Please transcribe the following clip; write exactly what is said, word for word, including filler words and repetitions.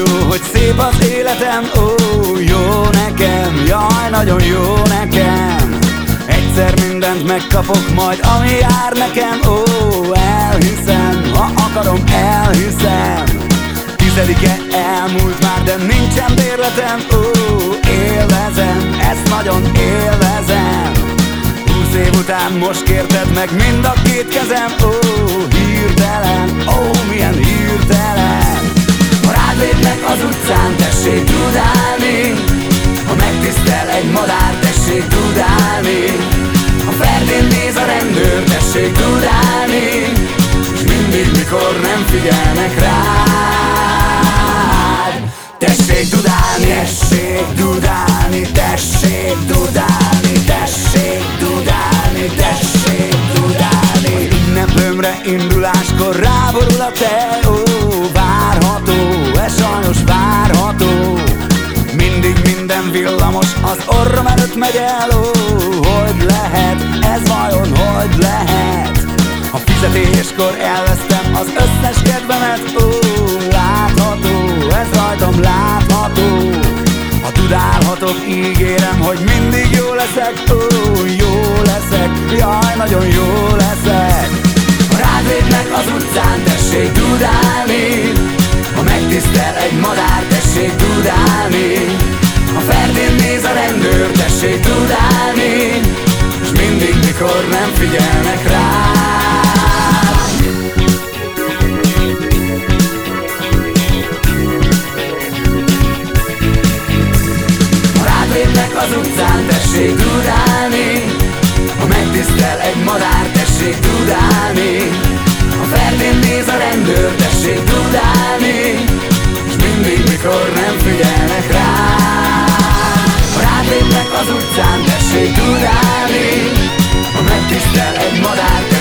jó, hogy szép az életem, ó, jó nekem, jaj, nagyon jó nekem. Egyszer mindent megkapok majd, ami jár nekem, ó, elhiszem, ha akarom, elhiszem. Tizedike elmúlt már, de nincsen bérletem, ó, élvezem, ezt nagyon élvezem. Húsz év után most kérted meg mind a két kezem, ó, hirtelen, ó, milyen hirtelen. Ha rád lépnek az utcán, tessék dudálni, ha megtisztel egy madár, tessék dudálni, ha Ferdén néz a rendőr, tessék dudálni, és mindig, mikor nem figyelnek rád, tessék dudálni, tessék dudálni, tessék dudálni, tessék dudálni, tessék dudálni. Ünnepömre induláskor ráborul a tej, ó, várható, ez sajnos várható. Mindig minden villamos az orrom előtt megy el, ó, hogy lehet, ez vajon hogy lehet? A fizetéskor elvesztem az összes kedvemet, ó, látható, ez rajtam látható. Ha tudálhatok, ígérem, hogy mindig jó leszek, ó, jó leszek, jaj, nagyon jó leszek. Ha rád lépnek az utcán, tessék dudálni, ha megtisztel egy madár, tessék dudálni, ha Ferdén néz a rendőr, tessék dudálni, és mindig, mikor nem figyelnek rá. Ha rád lépnek az utcán, tessék dudálni, ha megtisztel egy madár, tessék dudálni, ha Ferdén néz a rendőr, tessék dudálni, és mindig, mikor nem figyelnek rá. Ha rád lépnek az utcán, tessék dudálni, ha megtisztel egy madár,